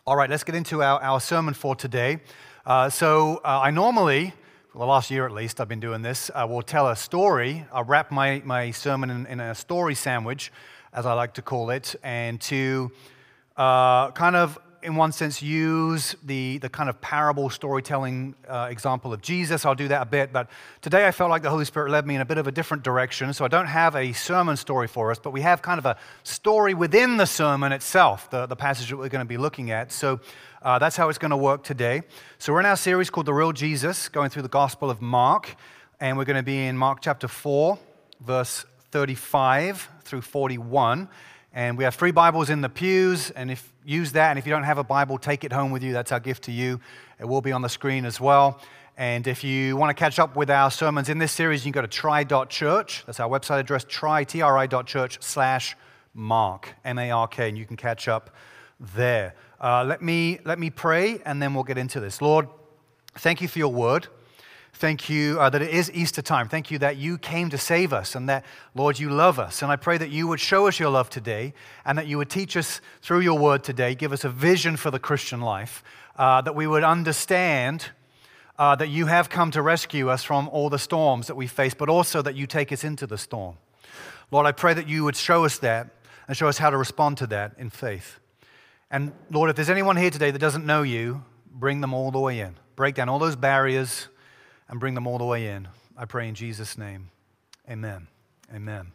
All right, let's get into our sermon for today. I normally, for the last year at least, I've been doing this, will tell a story. I'll wrap my sermon in a story sandwich, as I like to call it, and to kind of, in one sense, use the kind of parable storytelling example of Jesus. I'll do that a bit, but today I felt like the Holy Spirit led me in a bit of a different direction, so I don't have a sermon story for us, but we have kind of a story within the sermon itself, the passage that we're going to be looking at. So that's how it's going to work today. So we're in our series called The Real Jesus, going through the Gospel of Mark, and we're going to be in Mark chapter 4, verse 35 through 41. And we have 3 Bibles in the pews, and if you don't have a Bible, take it home with you. That's our gift to you. It will be on the screen as well. And if you want to catch up with our sermons in this series, you can go to try.church. That's our website address, tri.church/Mark, M-A-R-K, and you can catch up there. Let me pray, and then we'll get into this. Lord, thank you for your word. Thank you that it is Easter time. Thank you that you came to save us and that, Lord, you love us. And I pray that you would show us your love today and that you would teach us through your word today, give us a vision for the Christian life, that we would understand that you have come to rescue us from all the storms that we face, but also that you take us into the storm. Lord, I pray that you would show us that and show us how to respond to that in faith. And Lord, if there's anyone here today that doesn't know you, bring them all the way in. Break down all those barriers and bring them all the way in. I pray in Jesus' name. Amen. Amen.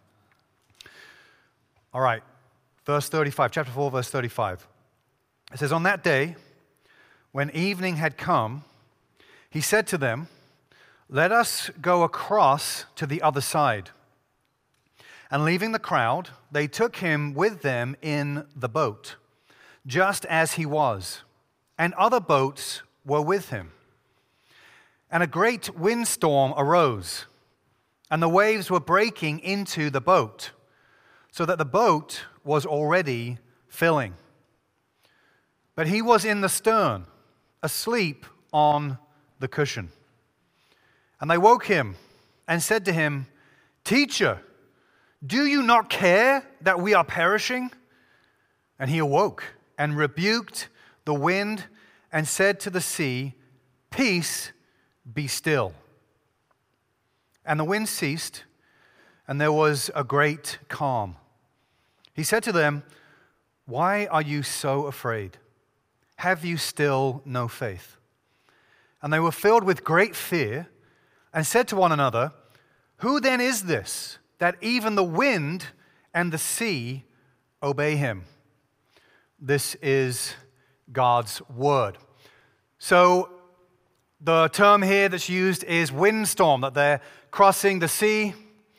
All right. Verse 35, chapter 4, verse 35. It says, "On that day, when evening had come, he said to them, 'Let us go across to the other side.' And leaving the crowd, they took him with them in the boat, just as he was, and other boats were with him. And a great windstorm arose, and the waves were breaking into the boat, so that the boat was already filling. But he was in the stern, asleep on the cushion. And they woke him and said to him, 'Teacher, do you not care that we are perishing?' And he awoke and rebuked the wind and said to the sea, 'Peace, be still.' And the wind ceased, and there was a great calm. He said to them, 'Why are you so afraid? Have you still no faith?' And they were filled with great fear and said to one another, 'Who then is this, that even the wind and the sea obey him?'" This is God's word. So the term here that's used is windstorm, that they're crossing the sea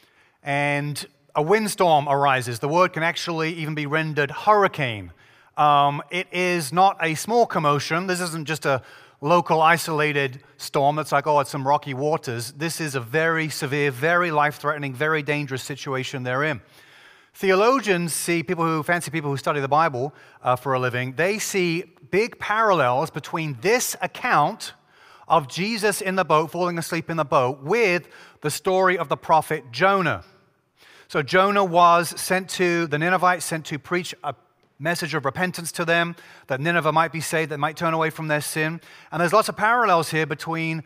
and a windstorm arises. The word can actually even be rendered hurricane. It is not a small commotion. This isn't just a local isolated storm that's like, oh, it's some rocky waters. This is a very severe, very life-threatening, very dangerous situation they're in. Theologians see, people who study the Bible for a living, they see big parallels between this account of Jesus in the boat, falling asleep in the boat, with the story of the prophet Jonah. So Jonah was sent to the Ninevites, sent to preach a message of repentance to them, that Nineveh might be saved, that might turn away from their sin. And there's lots of parallels here between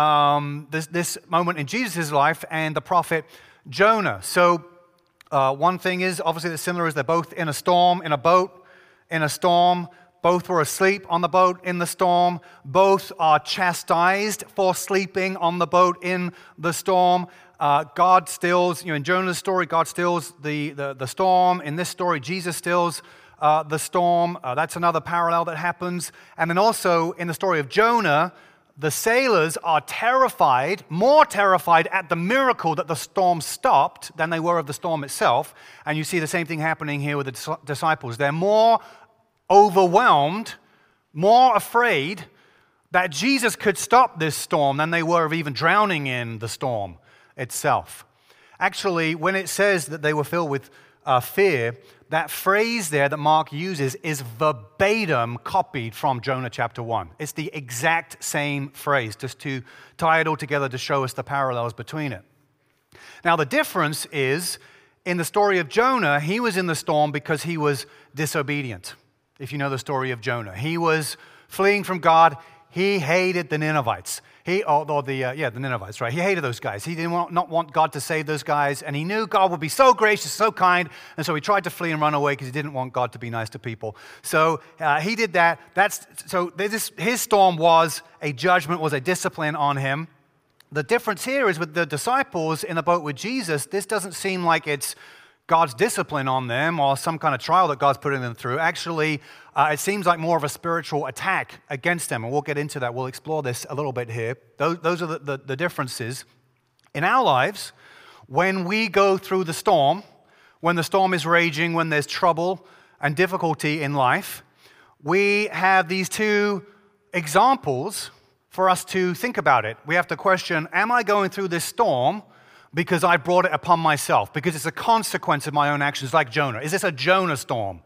this moment in Jesus' life and the prophet Jonah. So one thing is, obviously, that's similar is they're both in a storm, in a boat, in a storm. Both were asleep on the boat in the storm. Both are chastised for sleeping on the boat in the storm. God stills, in Jonah's story, God stills the storm. In this story, Jesus stills the storm. That's another parallel that happens. And then also in the story of Jonah, the sailors are terrified, more terrified at the miracle that the storm stopped than they were of the storm itself. And you see the same thing happening here with the disciples. They're more overwhelmed, more afraid that Jesus could stop this storm than they were of even drowning in the storm itself. Actually, when it says that they were filled with fear, that phrase there that Mark uses is verbatim copied from Jonah chapter 1. It's the exact same phrase, just to tie it all together to show us the parallels between it. Now, the difference is, in the story of Jonah, he was in the storm because he was disobedient. if you know the story of Jonah. He was fleeing from God. He hated the Ninevites. The Ninevites, right? He hated those guys. He did not want God to save those guys, and he knew God would be so gracious, so kind, and so he tried to flee and run away because he didn't want God to be nice to people. So he did that. His storm was a judgment, was a discipline on him. The difference here is with the disciples in the boat with Jesus, this doesn't seem like it's God's discipline on them or some kind of trial that God's putting them through. Actually, it seems like more of a spiritual attack against them, and we'll get into that. We'll explore this a little bit here. Those are the differences. In our lives, when we go through the storm, when the storm is raging, when there's trouble and difficulty in life, we have these two examples for us to think about it. We have to question, am I going through this storm because I brought it upon myself, because it's a consequence of my own actions, like Jonah? Is this a Jonah storm?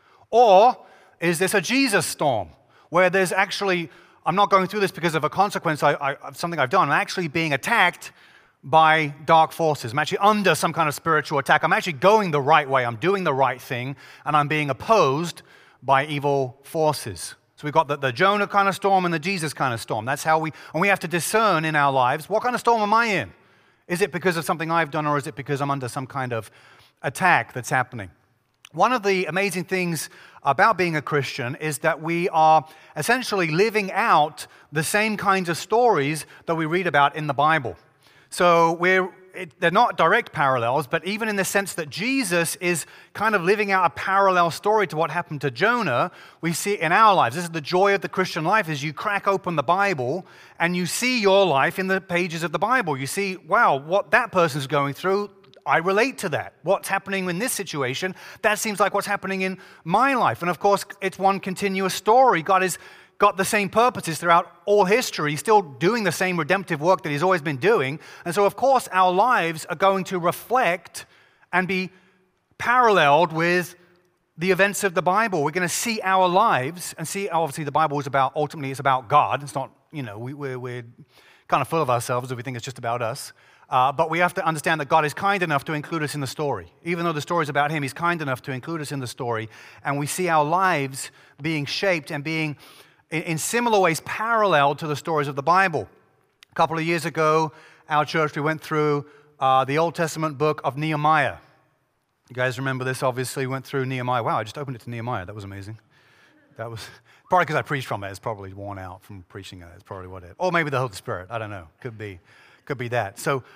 Or is this a Jesus storm, where there's actually, I'm not going through this because of a consequence of something I've done. I'm actually being attacked by dark forces. I'm actually under some kind of spiritual attack. I'm actually going the right way. I'm doing the right thing, and I'm being opposed by evil forces. So we've got the Jonah kind of storm and the Jesus kind of storm. That's how we have to discern in our lives, what kind of storm am I in? Is it because of something I've done, or is it because I'm under some kind of attack that's happening? One of the amazing things about being a Christian is that we are essentially living out the same kinds of stories that we read about in the Bible. So they're not direct parallels, but even in the sense that Jesus is kind of living out a parallel story to what happened to Jonah, we see it in our lives. This is the joy of the Christian life, is you crack open the Bible and you see your life in the pages of the Bible. You see, wow, what that person's going through, I relate to that. What's happening in this situation, that seems like what's happening in my life. And of course, it's one continuous story. God has got the same purposes throughout all history. He's still doing the same redemptive work that he's always been doing. And so, of course, our lives are going to reflect and be paralleled with the events of the Bible. We're going to see our lives and see, obviously, the Bible is ultimately it's about God. It's not, we're kind of full of ourselves if we think it's just about us. But we have to understand that God is kind enough to include us in the story. Even though the story is about him, he's kind enough to include us in the story. And we see our lives being shaped and being in similar ways parallel to the stories of the Bible. A couple of years ago, our church, we went through the Old Testament book of Nehemiah. You guys remember this, obviously. We went through Nehemiah. Wow, I just opened it to Nehemiah. That was amazing. That was probably because I preached from it. It's probably worn out from preaching it. It's probably what it is. Or maybe the Holy Spirit. I don't know. Could be that. So,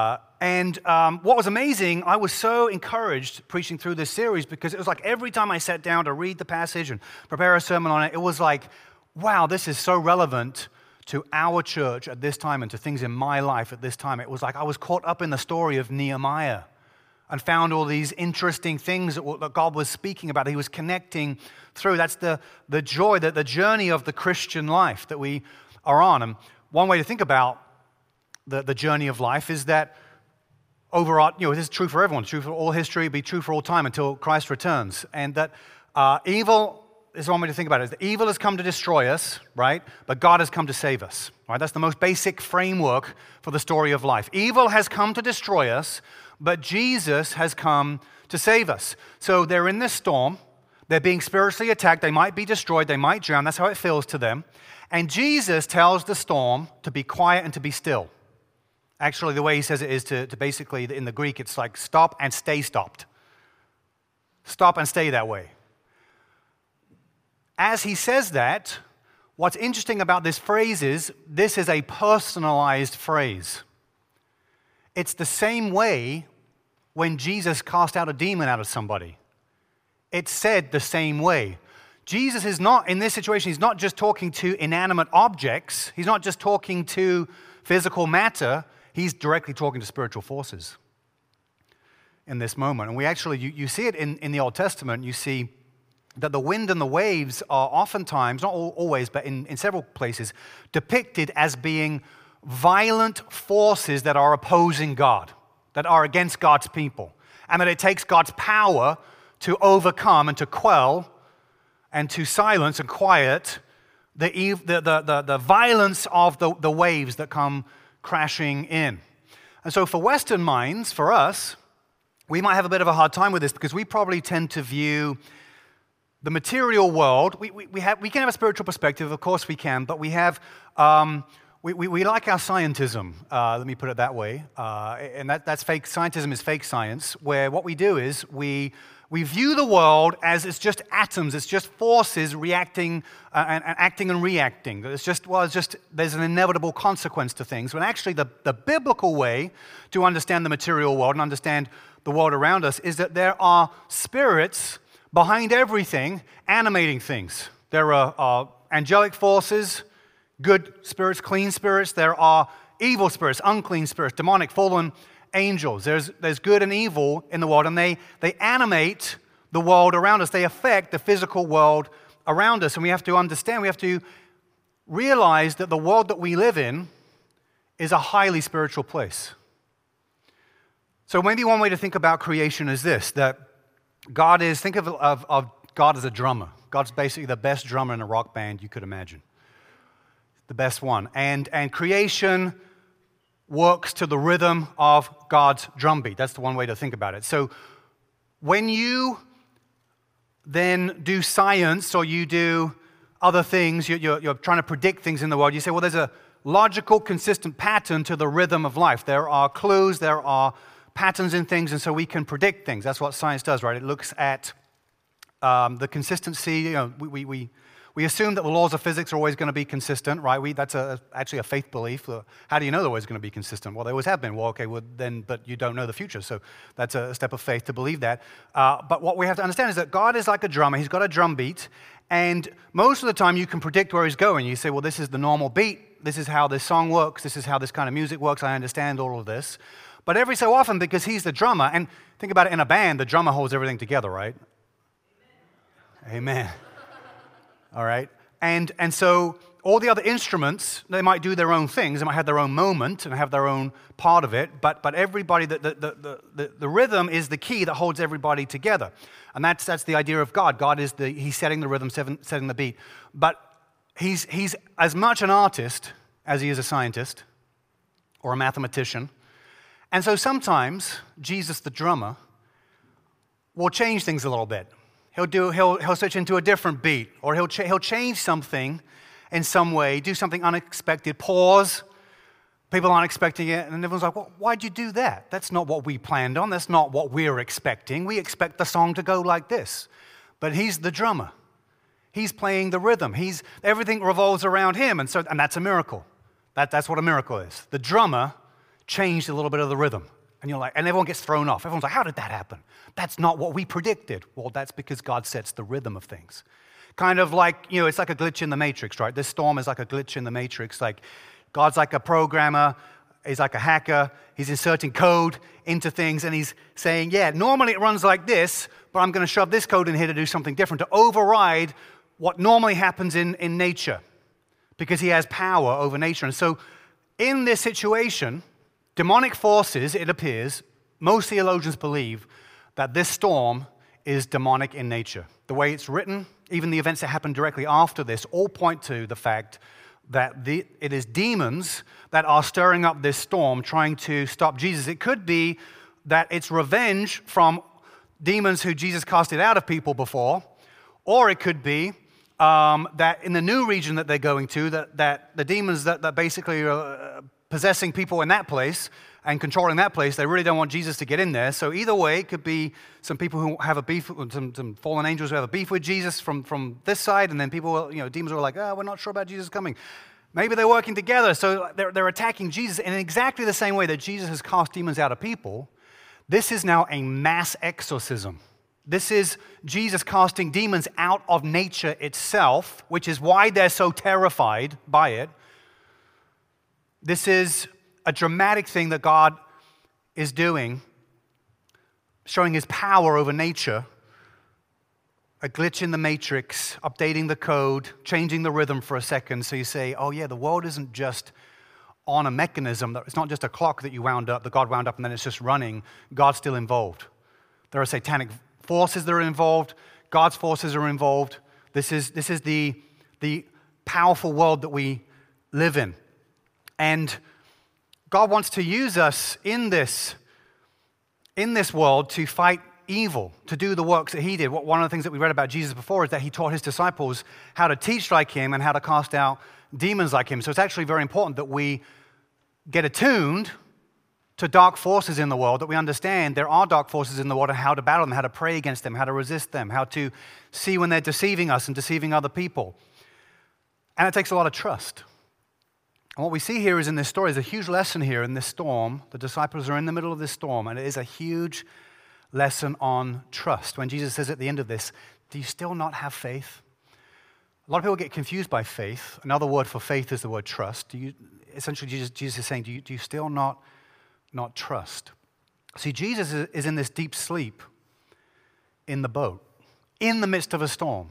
what was amazing, I was so encouraged preaching through this series, because it was like every time I sat down to read the passage and prepare a sermon on it, it was like, wow, this is so relevant to our church at this time and to things in my life at this time. It was like I was caught up in the story of Nehemiah and found all these interesting things that God was speaking about, that he was connecting through. That's the joy, the journey of the Christian life that we are on. And one way to think about the journey of life is that overall, this is true for everyone, true for all history, be true for all time until Christ returns. And that evil is one way to think about it, is that evil has come to destroy us, right? But God has come to save us, right? That's the most basic framework for the story of life. Evil has come to destroy us, but Jesus has come to save us. So they're in this storm. They're being spiritually attacked. They might be destroyed. They might drown. That's how it feels to them. And Jesus tells the storm to be quiet and to be still. Actually, the way he says it is to basically, in the Greek, it's like stop and stay stopped. Stop and stay that way. As he says that, what's interesting about this phrase is this is a personalized phrase. It's the same way when Jesus cast out a demon out of somebody. It's said the same way. Jesus is not, in this situation, he's not just talking to inanimate objects. He's not just talking to physical matter. He's directly talking to spiritual forces in this moment. And we actually, you see it in the Old Testament. You see that the wind and the waves are oftentimes, not always, but in several places, depicted as being violent forces that are opposing God, that are against God's people, and that it takes God's power to overcome and to quell and to silence and quiet the violence of the waves that come crashing in. And so for Western minds, for us, we might have a bit of a hard time with this, because we probably tend to view the material world, we can have a spiritual perspective, of course we can, but we like our scientism, let me put it that way, and that's fake. Scientism is fake science, where what we do is we view the world as it's just atoms, it's just forces reacting and acting and reacting. It's just there's an inevitable consequence to things, when actually the biblical way to understand the material world and understand the world around us is that there are spirits behind everything animating things. There are angelic forces, good spirits, clean spirits. There are evil spirits, unclean spirits, demonic, fallen angels. There's good and evil in the world, and they animate the world around us. They affect the physical world around us, and we have to understand, we have to realize that the world that we live in is a highly spiritual place. So maybe one way to think about creation is this, that God is, think of God as a drummer. God's basically the best drummer in a rock band you could imagine. The best one. And creation works to the rhythm of God's drumbeat. That's the one way to think about it. So when you then do science or you do other things, you're trying to predict things in the world, you say, well, there's a logical, consistent pattern to the rhythm of life. There are clues, there are patterns in things, and so we can predict things. That's what science does, right? It looks at the consistency. We assume that the laws of physics are always going to be consistent, right? That's actually a faith belief. How do you know they're always going to be consistent? Well, they always have been. Well, okay, but you don't know the future. So that's a step of faith to believe that. But what we have to understand is that God is like a drummer. He's got a drum beat. And most of the time you can predict where he's going. You say, well, this is the normal beat. This is how this song works. This is how this kind of music works. I understand all of this. But every so often, because he's the drummer, and think about it, in a band, the drummer holds everything together, right? Amen. All right? And so all the other instruments, they might do their own things. They might have their own moment and have their own part of it. But everybody, the rhythm is the key that holds everybody together. And that's the idea of God. God is he's setting the rhythm, setting the beat. But he's as much an artist as he is a scientist or a mathematician. And so sometimes Jesus, the drummer, will change things a little bit. He'll switch into a different beat, or he'll change something in some way, do something unexpected, pause. People aren't expecting it, and everyone's like, well, why'd you do that? That's not what we planned on. That's not what we're expecting. We expect the song to go like this. But he's the drummer. He's playing the rhythm. Everything revolves around him, and that's a miracle. That's what a miracle is. The drummer changed a little bit of the rhythm. And you're like, and everyone gets thrown off. Everyone's like, how did that happen? That's not what we predicted. Well, that's because God sets the rhythm of things. Kind of like, it's like a glitch in the matrix, right? This storm is like a glitch in the matrix. Like, God's like a programmer. He's like a hacker. He's inserting code into things, and he's saying, yeah, normally it runs like this, but I'm going to shove this code in here to do something different, to override what normally happens in nature, because he has power over nature. And so in this situation, demonic forces, it appears, most theologians believe that this storm is demonic in nature. The way it's written, even the events that happen directly after this, all point to the fact that it is demons that are stirring up this storm, trying to stop Jesus. It could be that it's revenge from demons who Jesus casted out of people before, or it could be that in the new region that they're going to, that the demons that basically are possessing people in that place and controlling that place, they really don't want Jesus to get in there. So either way, it could be some people who have a beef, some fallen angels who have a beef with Jesus from this side, and then people, demons are like, we're not sure about Jesus coming. Maybe they're working together, so they're attacking Jesus in exactly the same way that Jesus has cast demons out of people. This is now a mass exorcism. This is Jesus casting demons out of nature itself, which is why they're so terrified by it. This is a dramatic thing that God is doing, showing his power over nature, a glitch in the matrix, updating the code, changing the rhythm for a second. So you say, oh yeah, the world isn't just on a mechanism. It's not just a clock that God wound up and then it's just running. God's still involved. There are satanic forces that are involved. God's forces are involved. This is the powerful world that we live in. And God wants to use us in this world to fight evil, to do the works that he did. One of the things that we read about Jesus before is that he taught his disciples how to teach like him and how to cast out demons like him. So it's actually very important that we get attuned to dark forces in the world, that we understand there are dark forces in the world and how to battle them, how to pray against them, how to resist them, how to see when they're deceiving us and deceiving other people. And it takes a lot of trust. And what we see here is in this story is a huge lesson here in this storm. The disciples are in the middle of this storm, and it is a huge lesson on trust. When Jesus says at the end of this, do you still not have faith? A lot of people get confused by faith. Another word for faith is the word trust. Essentially, Jesus is saying, do you still not trust? See, Jesus is in this deep sleep in the boat, in the midst of a storm.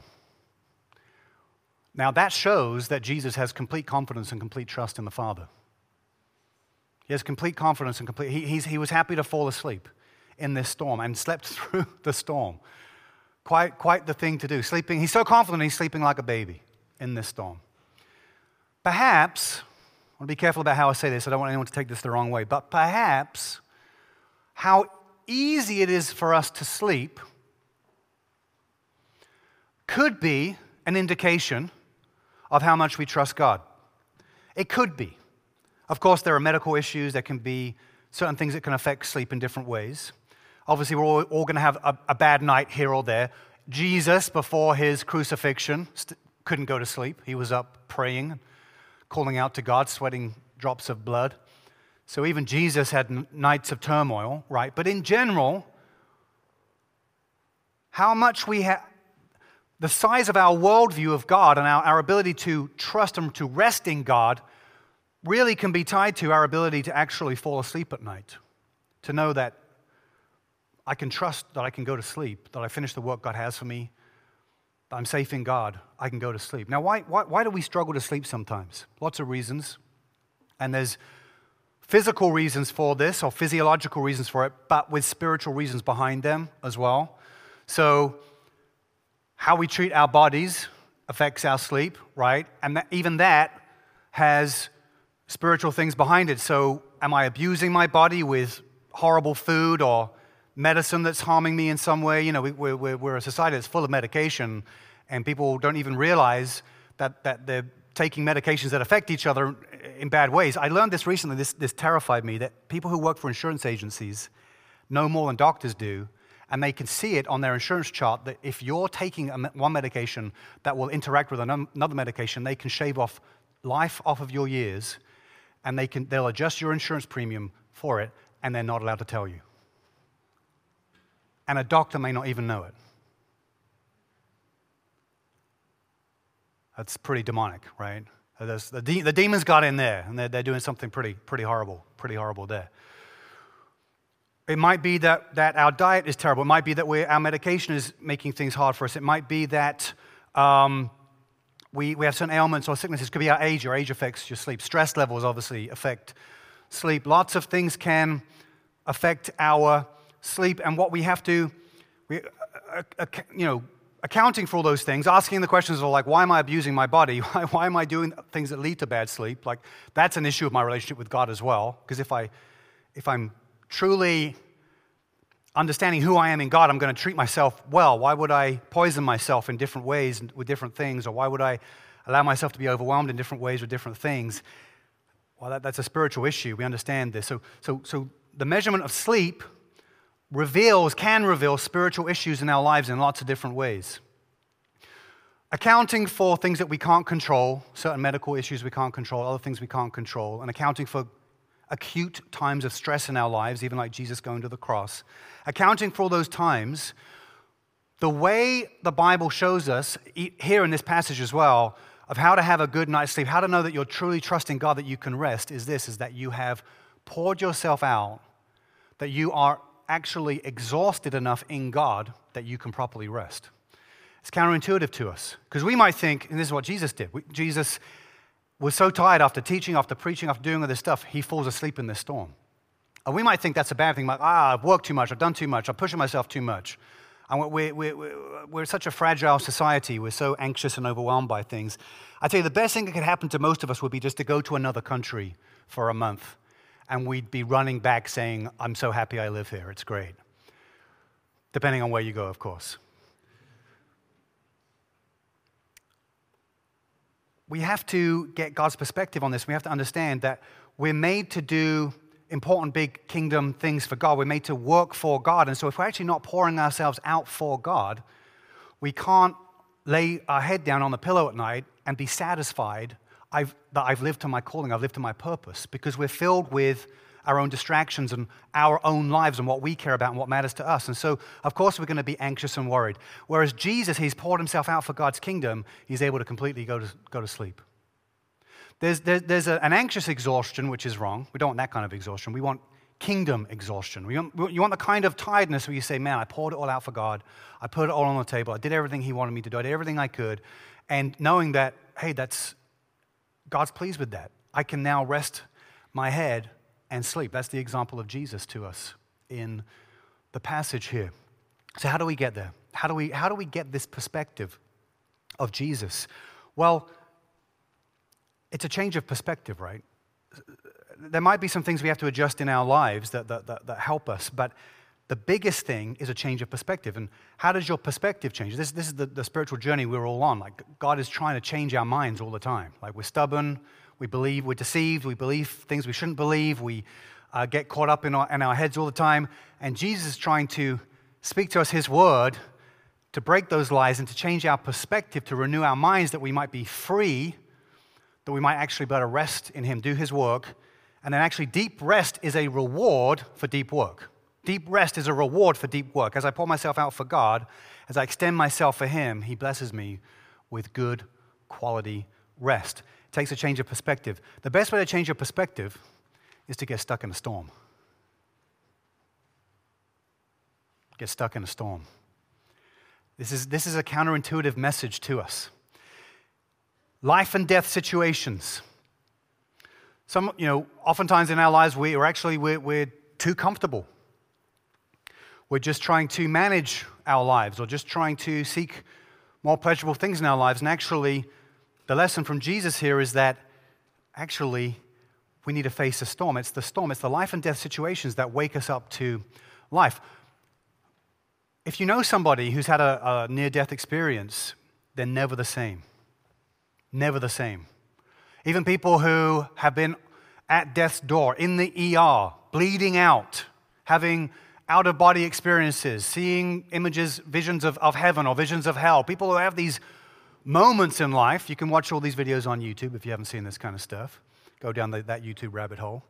Now, that shows that Jesus has complete confidence and complete trust in the Father. He has complete confidence and he was happy to fall asleep in this storm and slept through the storm. Quite the thing to do. Sleeping, he's so confident he's sleeping like a baby in this storm. Perhaps, I want to be careful about how I say this. I don't want anyone to take this the wrong way. But perhaps how easy it is for us to sleep could be an indication of how much we trust God. It could be. Of course, there are medical issues. There can be certain things that can affect sleep in different ways. Obviously, we're all going to have a bad night here or there. Jesus, before his crucifixion, couldn't go to sleep. He was up praying, calling out to God, sweating drops of blood. So even Jesus had nights of turmoil, right? But in general, how much we have, the size of our worldview of God and our ability to trust and to rest in God really can be tied to our ability to actually fall asleep at night. To know that I can trust that I can go to sleep, that I finish the work God has for me, that I'm safe in God, I can go to sleep. Now, why do we struggle to sleep sometimes? Lots of reasons. And there's physical reasons for this or physiological reasons for it, but with spiritual reasons behind them as well. So how we treat our bodies affects our sleep, right? And even that has spiritual things behind it. So am I abusing my body with horrible food or medicine that's harming me in some way? You know, we're a society that's full of medication, and people don't even realize that they're taking medications that affect each other in bad ways. I learned this recently. This terrified me, that people who work for insurance agencies know more than doctors do. And they can see it on their insurance chart that if you're taking one medication that will interact with another medication, they can shave off life off of your years, and they'll adjust your insurance premium for it, and they're not allowed to tell you. And a doctor may not even know it. That's pretty demonic, right? The demons got in there, and they're doing something pretty horrible there. It might be that our diet is terrible. It might be that our medication is making things hard for us. It might be that we have certain ailments or sicknesses. It could be our age. Your age affects your sleep. Stress levels obviously affect sleep. Lots of things can affect our sleep. And what we have to, accounting for all those things, asking the questions of like, why am I abusing my body? Why am I doing things that lead to bad sleep? Like, that's an issue of my relationship with God as well. Because if I'm truly understanding who I am in God, I'm going to treat myself well. Why would I poison myself in different ways with different things? Or why would I allow myself to be overwhelmed in different ways with different things? Well, that's a spiritual issue. We understand this. So the measurement of sleep can reveal spiritual issues in our lives in lots of different ways. Accounting for things that we can't control, certain medical issues we can't control, other things we can't control, and accounting for acute times of stress in our lives, even like Jesus going to the cross. Accounting for all those times, the way the Bible shows us, here in this passage as well, of how to have a good night's sleep, how to know that you're truly trusting God, that you can rest, is that you have poured yourself out, that you are actually exhausted enough in God that you can properly rest. It's counterintuitive to us, because we might think, and this is what Jesus did, Jesus was so tired after teaching, after preaching, after doing all this stuff, he falls asleep in this storm. And we might think that's a bad thing, like, I've worked too much, I've done too much, I'm pushing myself too much. And we're such a fragile society, we're so anxious and overwhelmed by things. I tell you, the best thing that could happen to most of us would be just to go to another country for a month, and we'd be running back saying, I'm so happy I live here, it's great. depending on where you go, of course. We have to get God's perspective on this. We have to understand that we're made to do important big kingdom things for God. We're made to work for God. And so if we're actually not pouring ourselves out for God, we can't lay our head down on the pillow at night and be satisfied that I've lived to my calling, I've lived to my purpose, because we're filled with our own distractions and our own lives and what we care about and what matters to us. And so, of course, we're going to be anxious and worried. Whereas Jesus, he's poured himself out for God's kingdom, he's able to completely go to sleep. There's an anxious exhaustion, which is wrong. We don't want that kind of exhaustion. We want kingdom exhaustion. You want the kind of tiredness where you say, man, I poured it all out for God. I put it all on the table. I did everything he wanted me to do. I did everything I could. And knowing that, hey, God's pleased with that. I can now rest my head and sleep. That's the example of Jesus to us in the passage here. So how do we get there? How do we get this perspective of Jesus? Well, it's a change of perspective, right? There might be some things we have to adjust in our lives that help us, but the biggest thing is a change of perspective. And how does your perspective change? This is the spiritual journey we're all on. Like, God is trying to change our minds all the time. Like, we're stubborn, we believe, we're deceived, we believe things we shouldn't believe, we get caught up in our heads all the time. And Jesus is trying to speak to us his word to break those lies and to change our perspective, to renew our minds, that we might be free, that we might actually be able to rest in him, do his work. And then actually deep rest is a reward for deep work. Deep rest is a reward for deep work. As I pour myself out for God, as I extend myself for him, he blesses me with good quality rest. It takes a change of perspective. The best way to change your perspective is to get stuck in a storm. Get stuck in a storm. This is a counterintuitive message to us. Life and death situations. Oftentimes in our lives we're too comfortable. We're just trying to manage our lives or just trying to seek more pleasurable things in our lives. And actually, the lesson from Jesus here is that actually we need to face a storm. It's the life and death situations that wake us up to life. If you know somebody who's had a near-death experience, they're never the same. Never the same. Even people who have been at death's door, in the ER, bleeding out, having out-of-body experiences, seeing images, visions of heaven or visions of hell. People who have these moments in life. You can watch all these videos on YouTube if you haven't seen this kind of stuff. Go down that YouTube rabbit hole.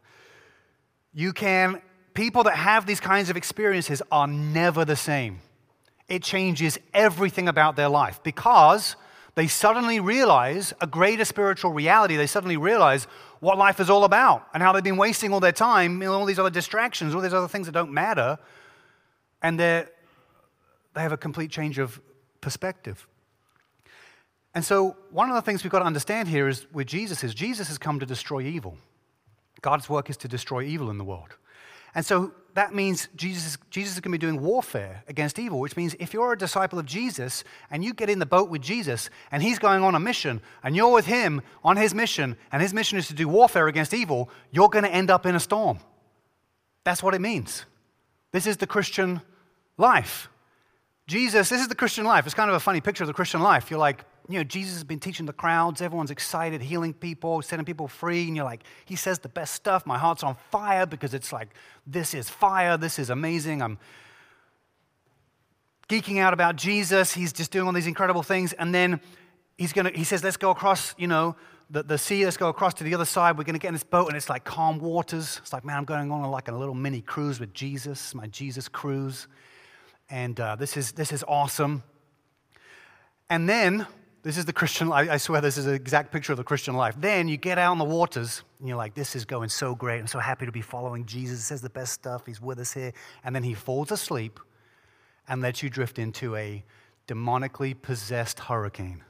People that have these kinds of experiences are never the same. It changes everything about their life because they suddenly realize a greater spiritual reality. They suddenly realize what life is all about and how they've been wasting all their time in all these other distractions, all these other things that don't matter. And they have a complete change of perspective. And so one of the things we've got to understand here is with Jesus has come to destroy evil. God's work is to destroy evil in the world. And so that means Jesus is going to be doing warfare against evil, which means if you're a disciple of Jesus and you get in the boat with Jesus and he's going on a mission and you're with him on his mission and his mission is to do warfare against evil, you're going to end up in a storm. That's what it means. This is the Christian life. This is the Christian life. It's kind of a funny picture of the Christian life. You're like, Jesus has been teaching the crowds. Everyone's excited, healing people, setting people free. And you're like, he says the best stuff. My heart's on fire because it's like, this is fire. This is amazing. I'm geeking out about Jesus. He's just doing all these incredible things. And then he says, let's go across, the sea. Let's go across to the other side. We're going to get in this boat and it's like calm waters. It's like, man, I'm going on like a little mini cruise with Jesus, my Jesus cruise. And this is awesome. And then, this is the Christian life. I swear this is an exact picture of the Christian life. Then you get out on the waters, and you're like, this is going so great. I'm so happy to be following Jesus. He says the best stuff. He's with us here. And then he falls asleep and lets you drift into a demonically possessed hurricane.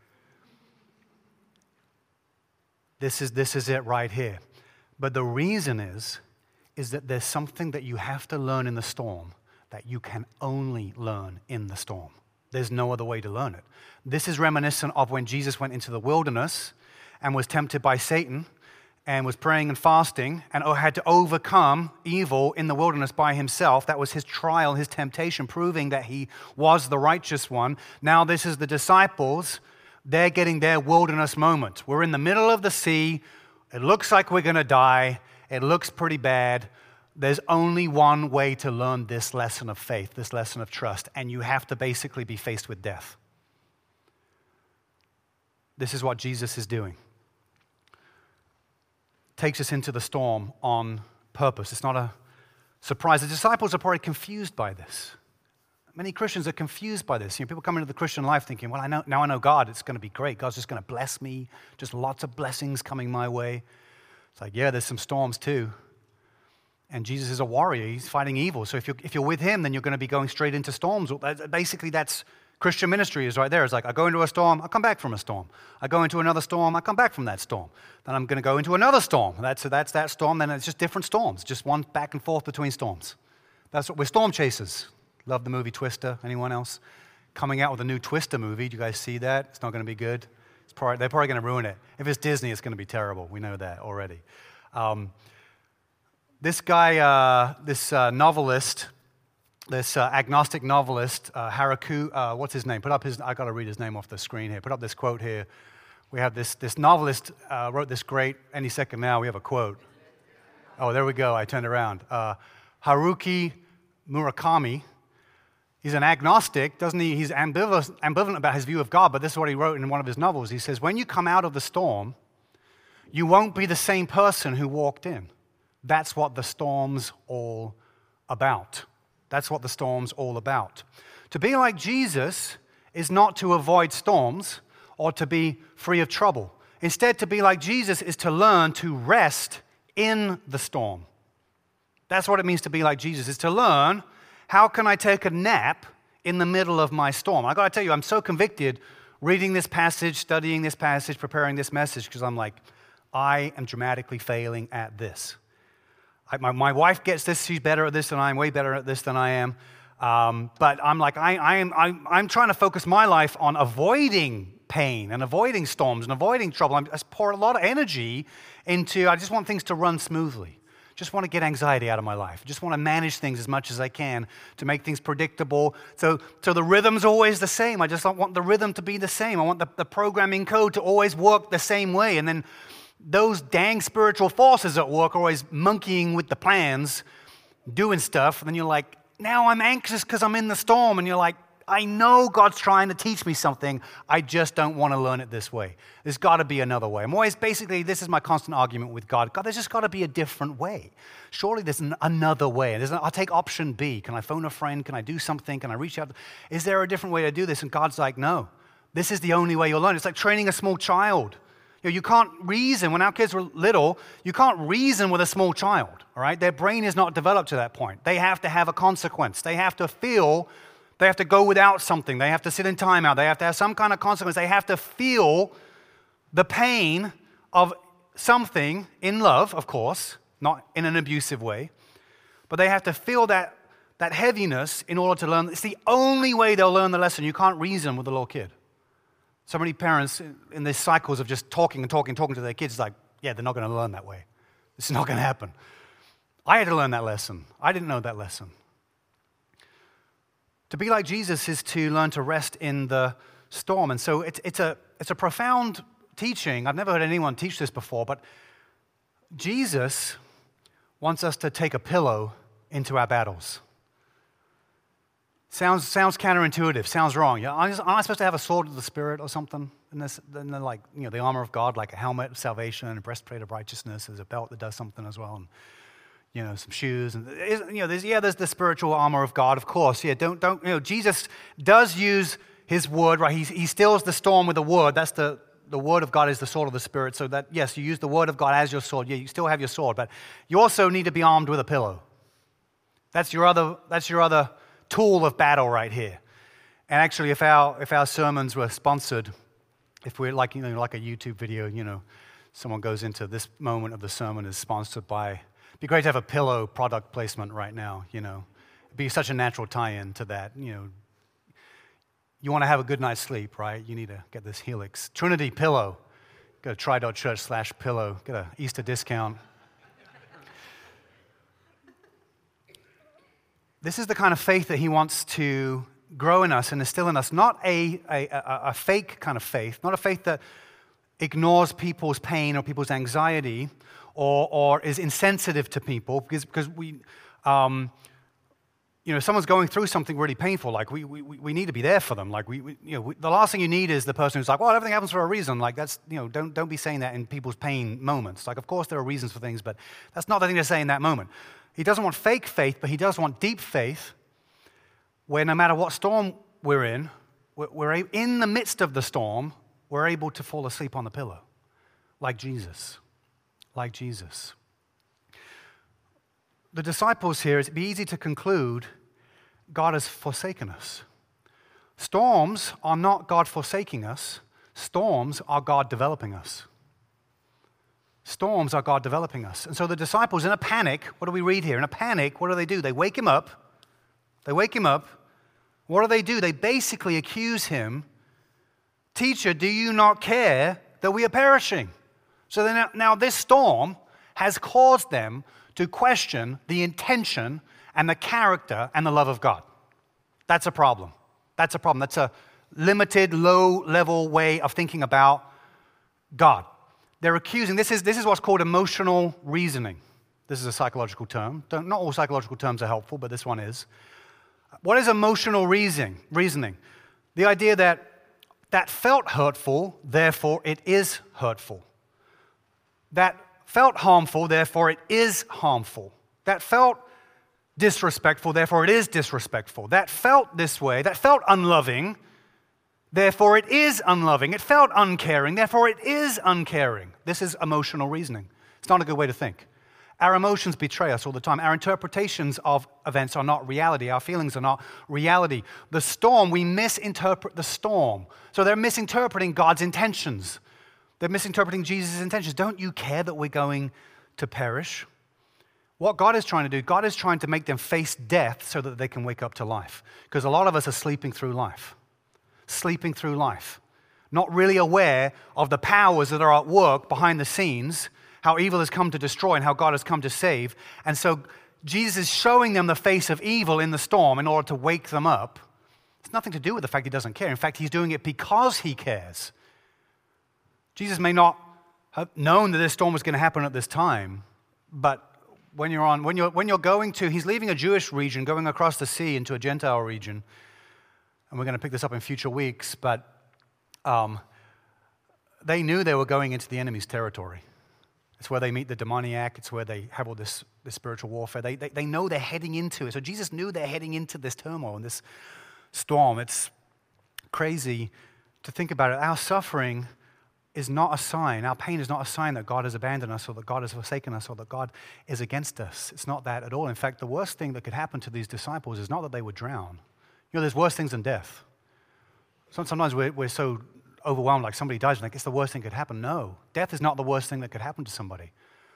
This is it right here. But the reason is that there's something that you have to learn in the storm that you can only learn in the storm. There's no other way to learn it. This is reminiscent of when Jesus went into the wilderness and was tempted by Satan. and was praying and fasting and had to overcome evil in the wilderness by himself. That was his trial, his temptation, proving that he was the righteous one. Now this is the disciples. They're getting their wilderness moment. We're in the middle of the sea. It looks like we're going to die. It looks pretty bad. There's only one way to learn this lesson of faith, this lesson of trust, and you have to basically be faced with death. This is what Jesus is doing. Takes us into the storm on purpose. It's not a surprise. The disciples are probably confused by this. Many Christians are confused by this. People come into the Christian life thinking, well, now I know God. It's going to be great. God's just going to bless me. Just lots of blessings coming my way. It's like, yeah, there's some storms too. And Jesus is a warrior. He's fighting evil. So if you're with him, then you're going to be going straight into storms. Basically, that's Christian ministry is right there. It's like, I go into a storm, I come back from a storm. I go into another storm, I come back from that storm. Then I'm going to go into another storm. That's that storm. Then it's just different storms. Just one back and forth between storms. That's what we're storm chasers. Love the movie Twister. Anyone else? Coming out with a new Twister movie. Do you guys see that? It's not going to be good. They're probably going to ruin it. If it's Disney, it's going to be terrible. We know that already. This guy, novelist, this agnostic novelist, Haruki, what's his name? I got to read his name off the screen here. Put up this quote here. We have this novelist wrote this great, any second now we have a quote. Oh, there we go. I turned around. Haruki Murakami. He's an agnostic, doesn't he? He's ambivalent about his view of God, but this is what he wrote in one of his novels. He says, when you come out of the storm, you won't be the same person who walked in. That's what the storm's all about. That's what the storm's all about. To be like Jesus is not to avoid storms or to be free of trouble. Instead, to be like Jesus is to learn to rest in the storm. That's what it means to be like Jesus, is to learn, how can I take a nap in the middle of my storm? I got to tell you, I'm so convicted reading this passage, studying this passage, preparing this message, because I'm like, I am dramatically failing at this. My wife gets this. She's better at this than I am, way better at this than I am. But I'm like, I'm trying to focus my life on avoiding pain and avoiding storms and avoiding trouble. I pour a lot of energy into, I just want things to run smoothly. Just want to get anxiety out of my life. Just want to manage things as much as I can to make things predictable. So the rhythm's always the same. I just don't want the rhythm to be the same. I want the programming code to always work the same way. And then those dang spiritual forces at work are always monkeying with the plans, doing stuff, and then you're like, now I'm anxious because I'm in the storm, and you're like, I know God's trying to teach me something, I just don't want to learn it this way. There's got to be another way. I'm always, basically, this is my constant argument with God. God, there's just got to be a different way. Surely there's another way. I'll take option B. Can I phone a friend? Can I do something? Can I reach out? Is there a different way to do this? And God's like, no, this is the only way you'll learn. It's like training a small child. You can't reason, when our kids were little, you can't reason with a small child, all right? Their brain is not developed to that point. They have to have a consequence. They have to feel, they have to go without something. They have to sit in timeout. They have to have some kind of consequence. They have to feel the pain of something in love, of course, not in an abusive way, but they have to feel that heaviness in order to learn. It's the only way they'll learn the lesson. You can't reason with a little kid. So many parents in these cycles of just talking to their kids, like, yeah, they're not going to learn that way. This is not going to happen. I had to learn that lesson. I didn't know that lesson. To be like Jesus is to learn to rest in the storm. And so it's a profound teaching. I've never heard anyone teach this before, but Jesus wants us to take a pillow into our battles. Sounds counterintuitive. Sounds wrong. Aren't I supposed to have a sword of the Spirit or something? And then like, the armor of God, like a helmet of salvation and a breastplate of righteousness. There's a belt that does something as well, and some shoes. And there's the spiritual armor of God, of course. Yeah, don't. Jesus does use His word, right? He stills the storm with a word. That's the word of God is the sword of the Spirit. So that yes, you use the word of God as your sword. Yeah, you still have your sword, but you also need to be armed with a pillow. That's your other tool of battle right here. And actually, if our sermons were sponsored, if we're like a YouTube video, someone goes into this moment of the sermon is sponsored by, it'd be great to have a pillow product placement right now, It'd be such a natural tie-in to that, You want to have a good night's sleep, right? You need to get this Helix Trinity pillow. Go to try.church/pillow. Get an Easter discount. This is the kind of faith that he wants to grow in us and instill in us. Not a fake kind of faith. Not a faith that ignores people's pain or people's anxiety or is insensitive to people. Because we... if someone's going through something really painful, like we need to be there for them. Like the last thing you need is the person who's like, well, everything happens for a reason. Like that's, don't be saying that in people's pain moments. Like, of course there are reasons for things, but that's not the thing to say in that moment. He doesn't want fake faith, but he does want deep faith, where no matter what storm we're in, we're in the midst of the storm, we're able to fall asleep on the pillow, like Jesus, like Jesus. The disciples here, it'd be easy to conclude God has forsaken us. Storms are not God forsaking us. Storms are God developing us. Storms are God developing us. And so the disciples, in a panic, what do we read here? In a panic, what do? They wake him up. They wake him up. What do? They basically accuse him. Teacher, do you not care that we are perishing? So then now this storm has caused them to question the intention and the character and the love of God. That's a problem. That's a problem. That's a limited, low-level way of thinking about God. They're accusing, this is what's called emotional reasoning. This is a psychological term. Not all psychological terms are helpful, but this one is. What is emotional reasoning? The idea that felt hurtful, therefore it is hurtful. That felt harmful, therefore it is harmful. That felt disrespectful, therefore it is disrespectful. That felt this way, that felt unloving, therefore it is unloving. It felt uncaring, therefore it is uncaring. This is emotional reasoning. It's not a good way to think. Our emotions betray us all the time. Our interpretations of events are not reality. Our feelings are not reality. The storm, we misinterpret the storm. So they're misinterpreting God's intentions. They're misinterpreting Jesus' intentions. Don't you care that we're going to perish? What God is trying to do, God is trying to make them face death so that they can wake up to life. Because a lot of us are sleeping through life. Sleeping through life. Not really aware of the powers that are at work behind the scenes, how evil has come to destroy and how God has come to save. And so Jesus is showing them the face of evil in the storm in order to wake them up. It's nothing to do with the fact he doesn't care. In fact, he's doing it because he cares. Jesus may not have known that this storm was going to happen at this time, but when you're going to, he's leaving a Jewish region, going across the sea into a Gentile region, and we're going to pick this up in future weeks, but they knew they were going into the enemy's territory. It's where they meet the demoniac. It's where they have all this spiritual warfare. They know they're heading into it. So Jesus knew they're heading into this turmoil and this storm. It's crazy to think about it. Our suffering is not a sign. Our pain is not a sign that God has abandoned us or that God has forsaken us or that God is against us. It's not that at all. In fact, the worst thing that could happen to these disciples is not that they would drown. There's worse things than death. Sometimes we're so overwhelmed, like somebody dies, and like it's the worst thing that could happen. No, death is not the worst thing that could happen to somebody.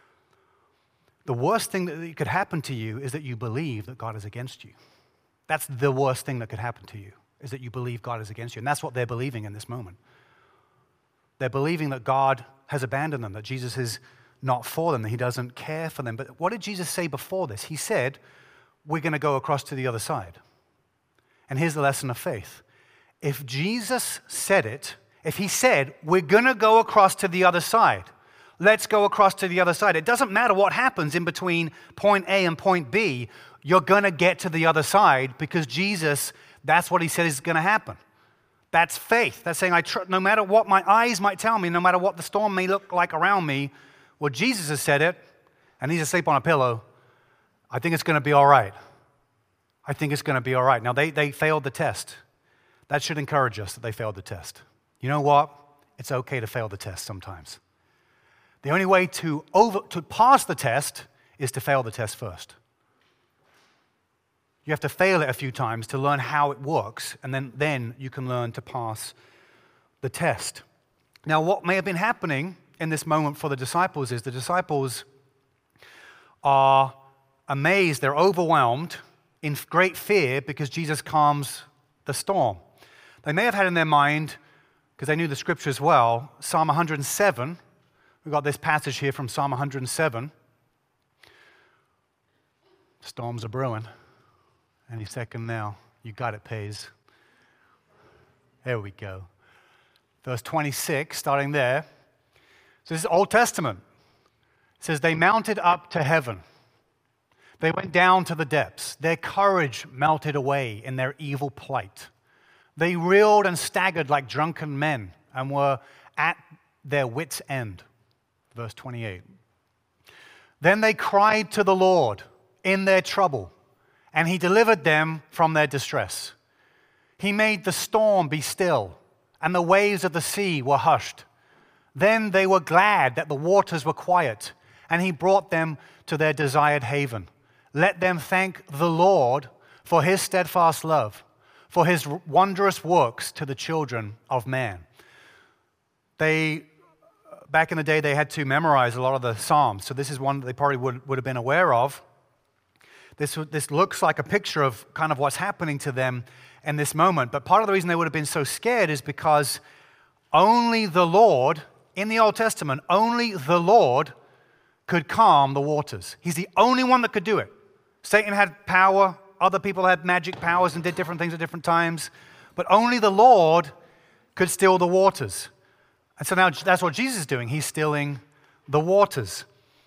The worst thing that could happen to you is that you believe that God is against you. That's the worst thing that could happen to you, is that you believe God is against you. And that's what they're believing in this moment. They're believing that God has abandoned them, that Jesus is not for them, that he doesn't care for them. But what did Jesus say before this? He said, we're going to go across to the other side. And here's the lesson of faith. If Jesus said it, if he said, we're going to go across to the other side, let's go across to the other side. It doesn't matter what happens in between point A and point B, you're going to get to the other side because Jesus, that's what he said is going to happen. That's faith. That's saying, no matter what my eyes might tell me, no matter what the storm may look like around me, well, Jesus has said it, and he's asleep on a pillow. I think it's going to be all right. I think it's going to be all right. Now, they failed the test. That should encourage us that they failed the test. You know what? It's okay to fail the test sometimes. The only way to pass the test is to fail the test first. You have to fail it a few times to learn how it works, and then you can learn to pass the test. Now, what may have been happening in this moment for the disciples is the disciples are amazed, they're overwhelmed in great fear because Jesus calms the storm. They may have had in their mind, because they knew the scriptures well. Psalm 107, we've got this passage here from Psalm 107. Storms are brewing. Any second now. You got it, Pays. There we go. Verse 26, starting there. So this is Old Testament. It says, they mounted up to heaven. They went down to the depths. Their courage melted away in their evil plight. They reeled and staggered like drunken men and were at their wits' end. Verse 28. Then they cried to the Lord in their trouble, and he delivered them from their distress. He made the storm be still, and the waves of the sea were hushed. Then they were glad that the waters were quiet, and he brought them to their desired haven. Let them thank the Lord for his steadfast love, for his wondrous works to the children of man. Back in the day, they had to memorize a lot of the Psalms, so this is one that they probably would have been aware of. This looks like a picture of kind of what's happening to them in this moment, but part of the reason they would have been so scared is because only the Lord, in the Old Testament, only the Lord could calm the waters. He's the only one that could do it. Satan had power, other people had magic powers and did different things at different times, but only the Lord could still the waters. And so now that's what Jesus is doing. He's stilling the waters.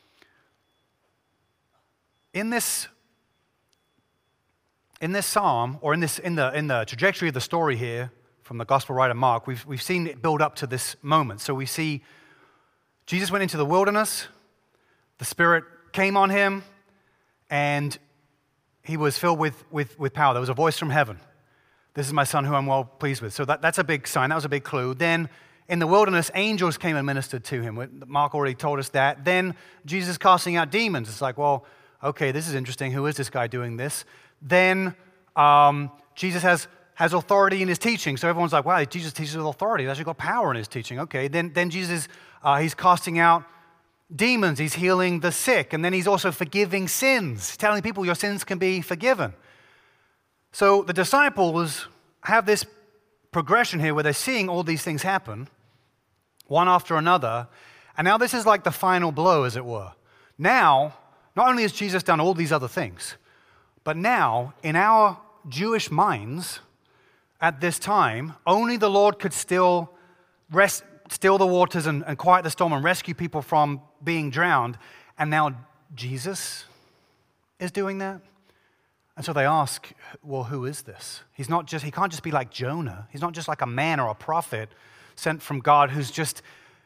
In this psalm, or in the trajectory of the story here from the gospel writer Mark, we've seen it build up to this moment. So we see Jesus went into the wilderness, the Spirit came on him, and he was filled with power. There was a voice from heaven. This is my son who I'm well pleased with. So that's a big sign. That was a big clue. Then in the wilderness, angels came and ministered to him. Mark already told us that. Then Jesus casting out demons. It's like, well, okay, this is interesting. Who is this guy doing this? Then Jesus has authority in his teaching. So everyone's like, wow, Jesus teaches with authority. He's actually got power in his teaching. Okay, then Jesus, he's casting out demons. He's healing the sick. And then he's also forgiving sins, telling people your sins can be forgiven. So the disciples have this progression here where they're seeing all these things happen, one after another. And now this is like the final blow, as it were. Now, not only has Jesus done all these other things, but now, in our Jewish minds, at this time, only the Lord could still the waters and quiet the storm and rescue people from being drowned. And now Jesus is doing that. And so they ask, well, who is this? He can't just be like Jonah. He's not just like a man or a prophet sent from God who's just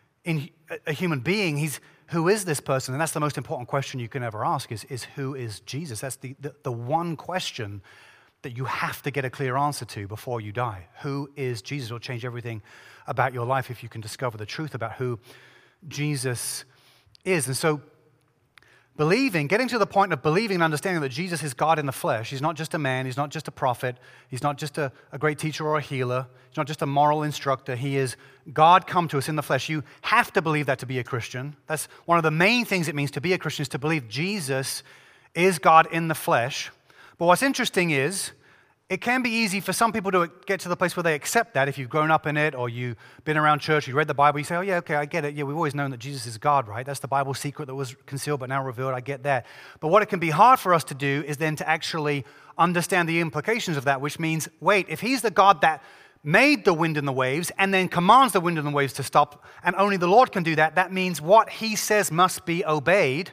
a human being. Who is this person? And that's the most important question you can ever ask is who is Jesus? That's the one question that you have to get a clear answer to before you die. Who is Jesus? It'll change everything about your life if you can discover the truth about who Jesus is. And so getting to the point of believing and understanding that Jesus is God in the flesh. He's not just a man. He's not just a prophet. He's not just a great teacher or a healer. He's not just a moral instructor. He is God come to us in the flesh. You have to believe that to be a Christian. That's one of the main things it means to be a Christian, is to believe Jesus is God in the flesh. But what's interesting is it can be easy for some people to get to the place where they accept that. If you've grown up in it or you've been around church, you read the Bible, you say, oh yeah, okay, I get it. Yeah, we've always known that Jesus is God, right? That's the Bible secret that was concealed but now revealed. I get that. But what it can be hard for us to do is then to actually understand the implications of that, which means, wait, if he's the God that made the wind and the waves and then commands the wind and the waves to stop, and only the Lord can do that, that means what he says must be obeyed.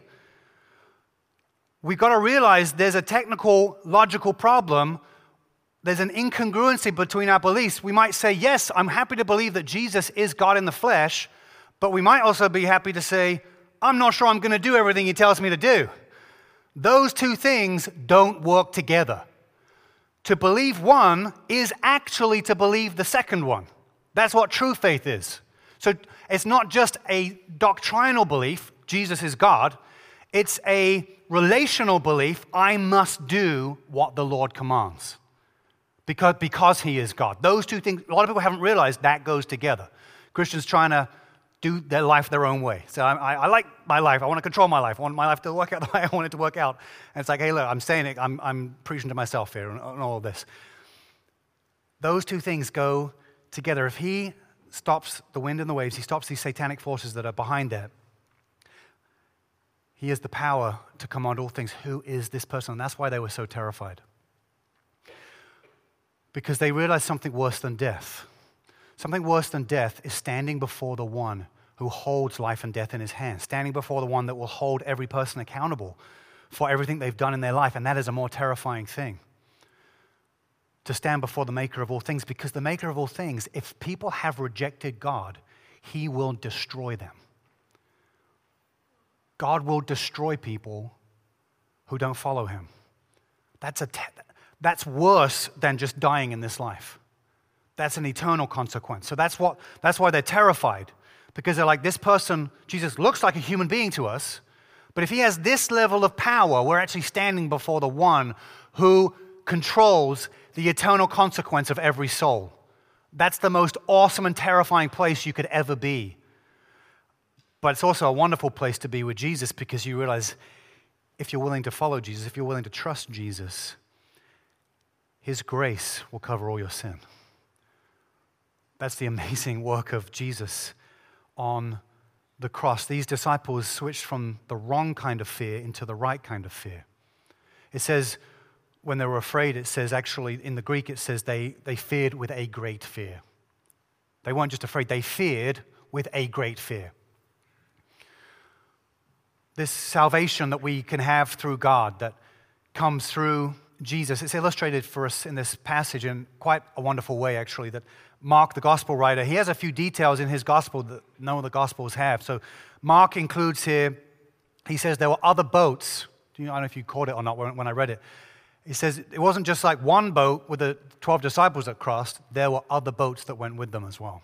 We've got to realize there's a technical, logical problem. There's an incongruency between our beliefs. We might say, yes, I'm happy to believe that Jesus is God in the flesh, but we might also be happy to say, I'm not sure I'm going to do everything he tells me to do. Those two things don't work together. To believe one is actually to believe the second one. That's what true faith is. So it's not just a doctrinal belief, Jesus is God. It's a relational belief, I must do what the Lord commands. Because he is God. Those two things, a lot of people haven't realized that goes together. Christians trying to do their life their own way. So I like my life. I want to control my life. I want my life to work out the way I want it to work out. And it's like, hey, look, I'm saying it. I'm preaching to myself here and all of this. Those two things go together. If he stops the wind and the waves. He stops these satanic forces that are behind that. He has the power to command all things. Who is this person? And that's why they were so terrified. Because they realized something worse than death. Something worse than death is standing before the one who holds life and death in his hands, standing before the one that will hold every person accountable for everything they've done in their life. And that is a more terrifying thing, to stand before the maker of all things, because the maker of all things, if people have rejected God, he will destroy them. God will destroy people who don't follow him. That's worse than just dying in this life. That's an eternal consequence. So that's why they're terrified, because they're like, this person, Jesus, looks like a human being to us, but if he has this level of power, we're actually standing before the one who controls the eternal consequence of every soul. That's the most awesome and terrifying place you could ever be. But it's also a wonderful place to be with Jesus, because you realize if you're willing to follow Jesus, if you're willing to trust Jesus, his grace will cover all your sin. That's the amazing work of Jesus on the cross. These disciples switched from the wrong kind of fear into the right kind of fear. It says, when they were afraid, it says actually in the Greek, it says they feared with a great fear. They weren't just afraid, they feared with a great fear. This salvation that we can have through God, that comes through Jesus, it's illustrated for us in this passage in quite a wonderful way, actually, that Mark, the gospel writer, he has a few details in his gospel that none of the gospels have. So Mark includes here, he says there were other boats. I don't know if you caught it or not when I read it. He says it wasn't just like one boat with the 12 disciples that crossed. There were other boats that went with them as well.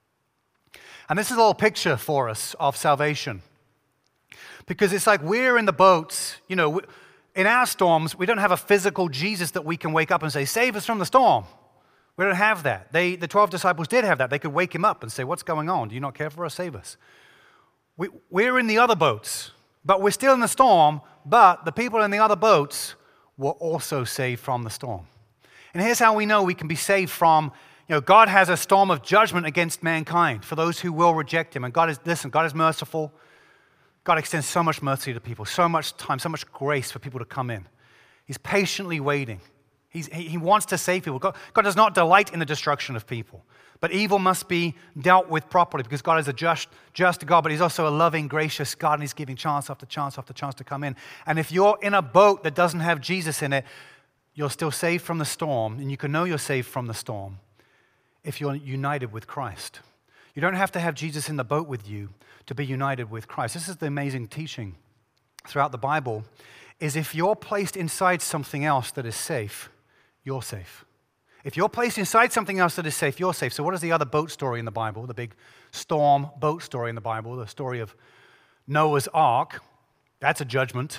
And this is a little picture for us of salvation. Because it's like we're in the boats, in our storms, we don't have a physical Jesus that we can wake up and say, save us from the storm. We don't have that. The 12 disciples did have that. They could wake him up and say, what's going on? Do you not care for us? Save us. We're in the other boats, but we're still in the storm, but the people in the other boats were also saved from the storm. And here's how we know we can be saved from, God has a storm of judgment against mankind for those who will reject him. And God is merciful. God extends so much mercy to people, so much time, so much grace for people to come in. He's patiently waiting. He wants to save people. God does not delight in the destruction of people. But evil must be dealt with properly, because God is a just God, but he's also a loving, gracious God, and he's giving chance after chance after chance to come in. And if you're in a boat that doesn't have Jesus in it, you're still saved from the storm, and you can know you're saved from the storm if you're united with Christ. You don't have to have Jesus in the boat with you to be united with Christ. This is the amazing teaching throughout the Bible, is if you're placed inside something else that is safe, you're safe. If you're placed inside something else that is safe, you're safe. So what is the other boat story in the Bible, the big storm boat story in the Bible, the story of Noah's Ark? That's a judgment,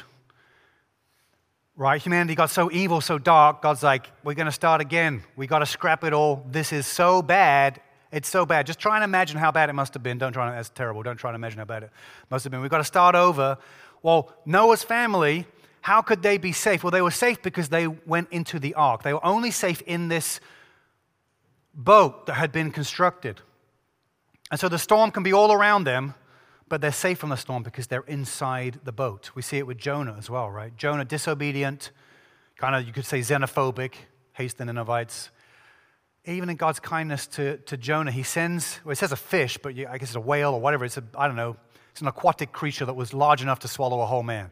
right? Humanity got so evil, so dark, God's like, we're going to start again. We got to scrap it all. This is so bad. It's so bad. Just try and imagine how bad it must have been. That's terrible. Don't try and imagine how bad it must have been. We've got to start over. Well, Noah's family, how could they be safe? Well, they were safe because they went into the ark. They were only safe in this boat that had been constructed. And so the storm can be all around them, but they're safe from the storm because they're inside the boat. We see it with Jonah as well, right? Jonah, disobedient, kind of, you could say, xenophobic, hates the Ninevites. Even in God's kindness to Jonah, he sends, it says a fish, but I guess it's a whale or whatever. It's an aquatic creature that was large enough to swallow a whole man.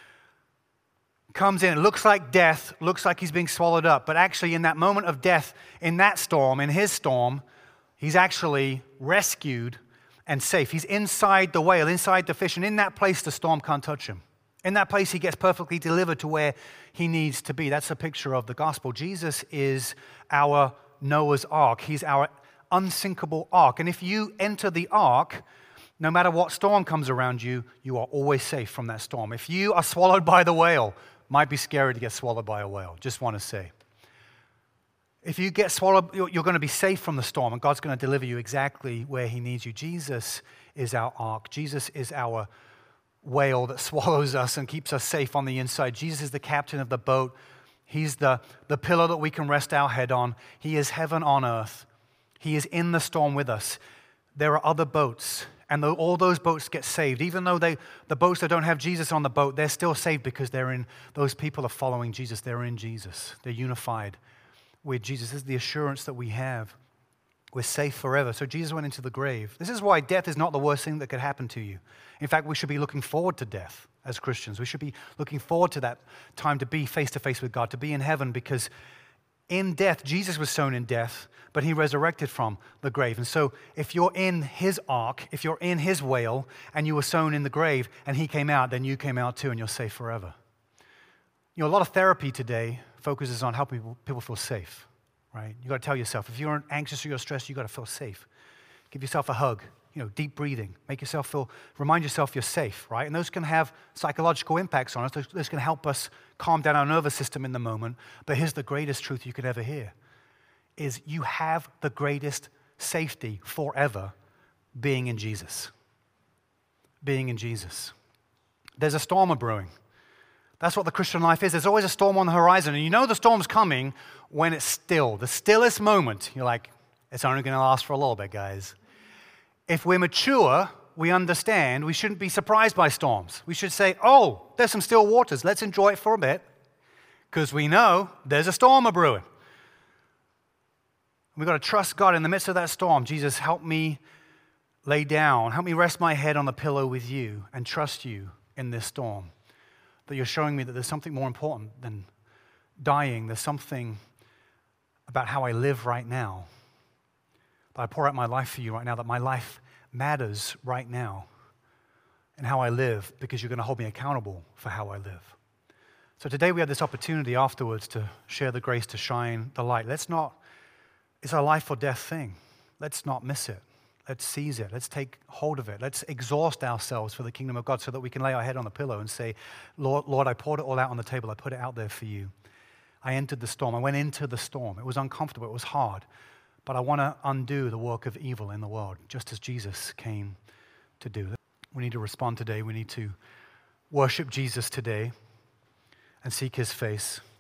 Comes in, it looks like death, looks like he's being swallowed up. But actually in that moment of death, in that storm, in his storm, he's actually rescued and safe. He's inside the whale, inside the fish, and in that place the storm can't touch him. In that place he gets perfectly delivered to where he needs to be. That's a picture of the gospel. Jesus is our Noah's Ark. He's our unsinkable ark. And if you enter the ark, no matter what storm comes around you, you are always safe from that storm. If you are swallowed by the whale, might be scary to get swallowed by a whale, just want to say. If you get swallowed, you're going to be safe from the storm, and God's going to deliver you exactly where he needs you. Jesus is our ark. Jesus is our whale that swallows us and keeps us safe on the inside. Jesus is the captain of the boat. He's the pillar that we can rest our head on. He is heaven on earth. He is in the storm with us. there are other boats, and all those boats get saved. Even though the boats that don't have Jesus on the boat, they're still saved because those people are following Jesus. They're in Jesus. They're unified with Jesus. This is the assurance that we have. We're safe forever. So Jesus went into the grave. This is why death is not the worst thing that could happen to you. In fact, we should be looking forward to death as Christians. We should be looking forward to that time to be face to face with God, to be in heaven, because in death, Jesus was sown in death, but he resurrected from the grave. And so if you're in his ark, if you're in his whale, and you were sown in the grave, and he came out, then you came out too, and you're safe forever. You know, a lot of therapy today focuses on helping people feel safe, right? You got to tell yourself, if you're anxious or you're stressed, you got to feel safe. Give yourself a hug, deep breathing. Remind yourself you're safe, right? And those can have psychological impacts on us. Those can help us calm down our nervous system in the moment. But here's the greatest truth you could ever hear, is you have the greatest safety forever being in Jesus. Being in Jesus. There's a storm brewing. That's what the Christian life is. There's always a storm on the horizon, and you know the storm's coming when it's still. The stillest moment, you're like, it's only going to last for a little bit, guys. If we're mature, we understand we shouldn't be surprised by storms. We should say, oh, there's some still waters. Let's enjoy it for a bit, because we know there's a storm brewing. We've got to trust God in the midst of that storm. Jesus, help me lay down. Help me rest my head on the pillow with you and trust you in this storm. That you're showing me that there's something more important than dying. There's something about how I live right now. That I pour out my life for you right now, that my life matters right now and how I live, because you're going to hold me accountable for how I live. So today we have this opportunity afterwards to share the grace, to shine the light. It's a life or death thing. Let's not miss it. Let's seize it. Let's take hold of it. Let's exhaust ourselves for the kingdom of God so that we can lay our head on the pillow and say, Lord, I poured it all out on the table. I put it out there for you. I entered the storm. I went into the storm. It was uncomfortable. It was hard. But I want to undo the work of evil in the world, just as Jesus came to do. We need to respond today. We need to worship Jesus today and seek his face.